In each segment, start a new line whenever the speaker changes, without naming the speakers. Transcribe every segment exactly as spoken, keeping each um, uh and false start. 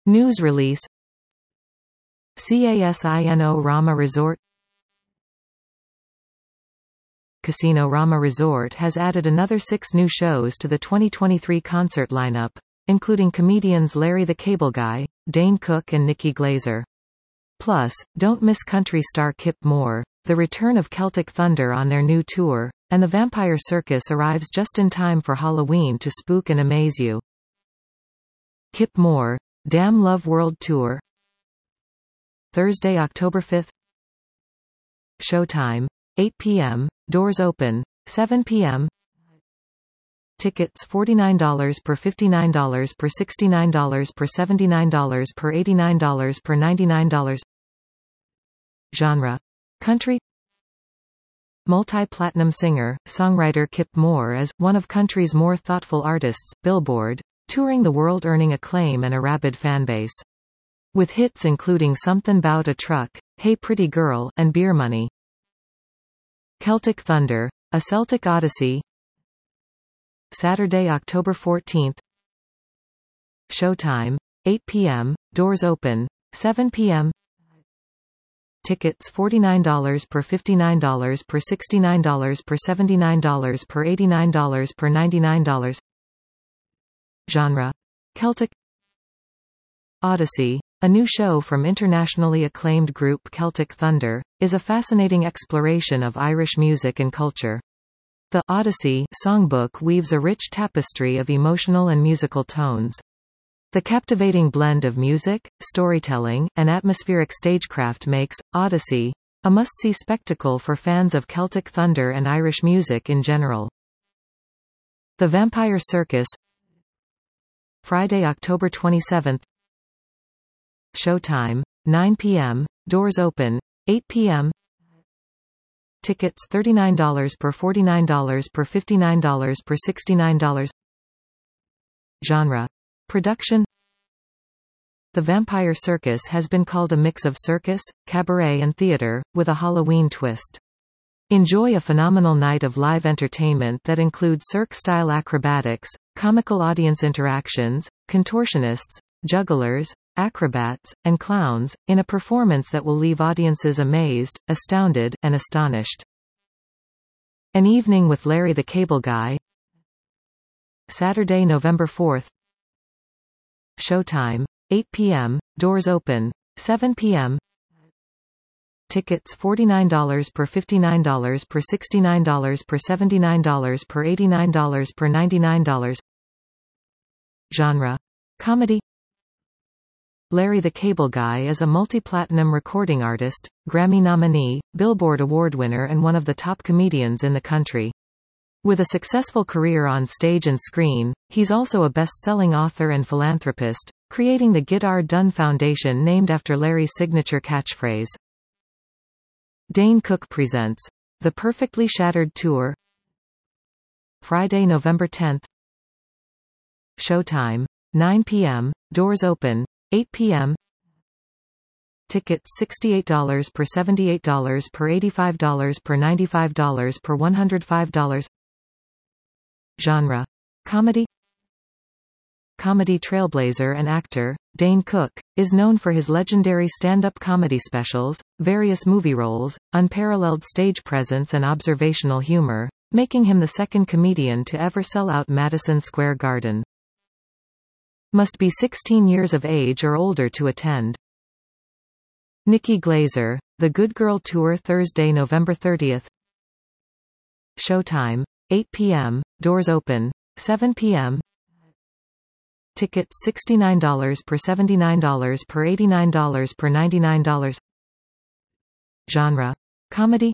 News release. Casino Rama Resort. Casino Rama Resort has added another six new shows to the twenty twenty-three concert lineup, including comedians Larry the Cable Guy, Dane Cook and Nikki Glazer. Plus, don't miss country star Kip Moore, the return of Celtic Thunder on their new tour, and the Vampire Circus arrives just in time for Halloween to spook and amaze you. Kip Moore, Damn Love World Tour. Thursday, October fifth. Showtime, eight p m, doors open, seven p m Tickets forty-nine dollars per fifty-nine dollars per sixty-nine dollars per seventy-nine dollars per eighty-nine dollars per ninety-nine dollars. Genre: country. Multi-platinum singer, songwriter Kip Moore is one of country's more thoughtful artists, Billboard, touring the world earning acclaim and a rabid fanbase. With hits including Somethin' 'Bout a Truck, Hey Pretty Girl, and Beer Money. Celtic Thunder, A Celtic Odyssey. Saturday, October fourteenth. Showtime, eight p m, doors open, seven p m Tickets forty-nine dollars per fifty-nine dollars per sixty-nine dollars per seventy-nine dollars per eighty-nine dollars per ninety-nine dollars. Genre: Celtic. Odyssey, a new show from internationally acclaimed group Celtic Thunder, is a fascinating exploration of Irish music and culture. The Odyssey songbook weaves a rich tapestry of emotional and musical tones. The captivating blend of music, storytelling, and atmospheric stagecraft makes Odyssey a must-see spectacle for fans of Celtic Thunder and Irish music in general. The Vampire Circus. Friday, October twenty-seventh. Showtime, nine p m, doors open, eight p m Tickets thirty-nine dollars per forty-nine dollars per fifty-nine dollars per sixty-nine dollars. Genre: production. The Vampire Circus has been called a mix of circus, cabaret and theater, with a Halloween twist. Enjoy a phenomenal night of live entertainment that includes Cirque-style acrobatics, comical audience interactions, contortionists, jugglers, acrobats, and clowns, in a performance that will leave audiences amazed, astounded, and astonished. An Evening with Larry the Cable Guy. Saturday, November fourth. Showtime, eight p m, doors open, seven p m Tickets forty-nine dollars per fifty-nine dollars per sixty-nine dollars per seventy-nine dollars per eighty-nine dollars per ninety-nine dollars. Genre: comedy. Larry the Cable Guy is a multi-platinum recording artist, Grammy nominee, Billboard Award winner and one of the top comedians in the country. With a successful career on stage and screen, he's also a best-selling author and philanthropist, creating the Get Done Foundation named after Larry's signature catchphrase. Dane Cook presents The Perfectly Shattered Tour. Friday, November tenth. Showtime, nine p m, doors open, eight p m Tickets sixty-eight dollars per seventy-eight dollars per eighty-five dollars per ninety-five dollars per one hundred five dollars. Genre: comedy. Comedy trailblazer and actor, Dane Cook, is known for his legendary stand-up comedy specials, various movie roles, unparalleled stage presence and observational humor, making him the second comedian to ever sell out Madison Square Garden. Must be sixteen years of age or older to attend. Nikki Glazer, The Good Girl Tour. Thursday, November thirtieth. Showtime, eight p m, doors open, seven p m Tickets sixty-nine dollars per seventy-nine dollars per eighty-nine dollars per ninety-nine dollars. Genre: comedy.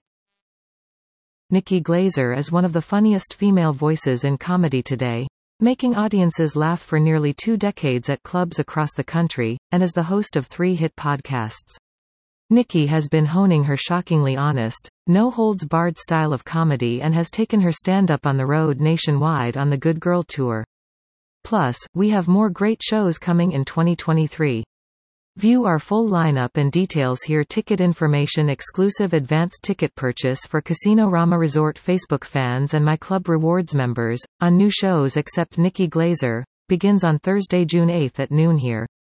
Nikki Glazer is one of the funniest female voices in comedy today, making audiences laugh for nearly two decades at clubs across the country, and is the host of three hit podcasts. Nikki has been honing her shockingly honest, no-holds-barred style of comedy and has taken her stand-up on the road nationwide on the Good Girl Tour. Plus, we have more great shows coming in twenty twenty-three. View our full lineup and details here. Ticket information. Exclusive advanced ticket purchase for Casino Rama Resort Facebook fans and My Club Rewards members, on new shows except Nikki Glazer, begins on Thursday, June eighth at noon here.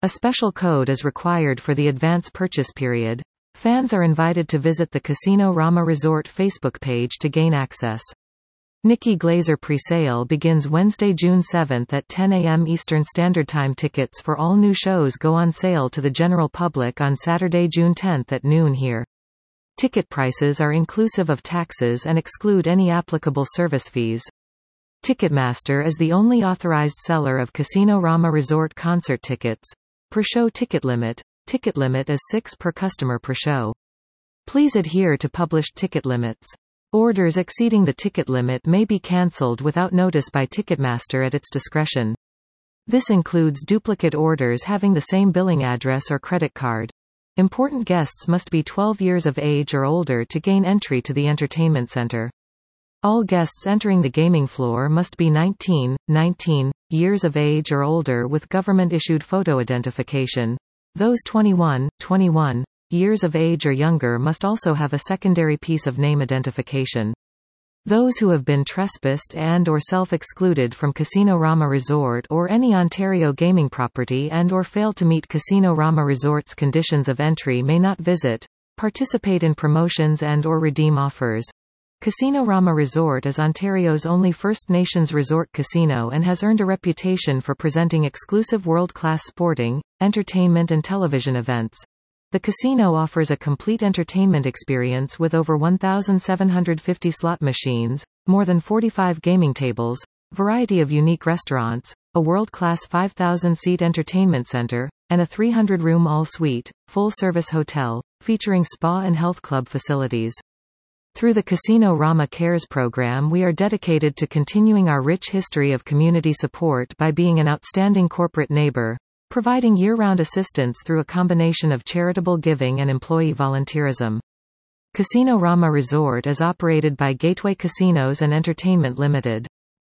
A special code is required for the advance purchase period. Fans are invited to visit the Casino Rama Resort Facebook page to gain access. Nikki Glazer presale begins Wednesday, June seventh at ten a m Eastern Standard Time. Tickets for all new shows go on sale to the general public on Saturday, June tenth at noon here. Ticket prices are inclusive of taxes and exclude any applicable service fees. Ticketmaster is the only authorized seller of Casino Rama Resort concert tickets. Per show ticket limit. Ticket limit is six per customer per show. Please adhere to published ticket limits. Orders exceeding the ticket limit may be cancelled without notice by Ticketmaster at its discretion. This includes duplicate orders having the same billing address or credit card. Important guests must be twelve years of age or older to gain entry to the entertainment center. All guests entering the gaming floor must be nineteen, nineteen years of age or older with government-issued photo identification. Those twenty-one, twenty-one years of age or younger must also have a secondary piece of name identification. Those who have been trespassed and or self-excluded from Casino Rama Resort or any Ontario gaming property and or fail to meet Casino Rama Resort's conditions of entry may not visit, participate in promotions and or redeem offers. Casino Rama Resort is Ontario's only First Nations resort casino and has earned a reputation for presenting exclusive world-class sporting, entertainment and television events. The casino offers a complete entertainment experience with over one thousand seven hundred fifty slot machines, more than forty-five gaming tables, variety of unique restaurants, a world-class five thousand seat entertainment center, and a three hundred room all-suite, full-service hotel, featuring spa and health club facilities. Through the Casino Rama Cares program, we are dedicated to continuing our rich history of community support by being an outstanding corporate neighbor, providing year-round assistance through a combination of charitable giving and employee volunteerism. Casino Rama Resort is operated by Gateway Casinos and Entertainment Limited.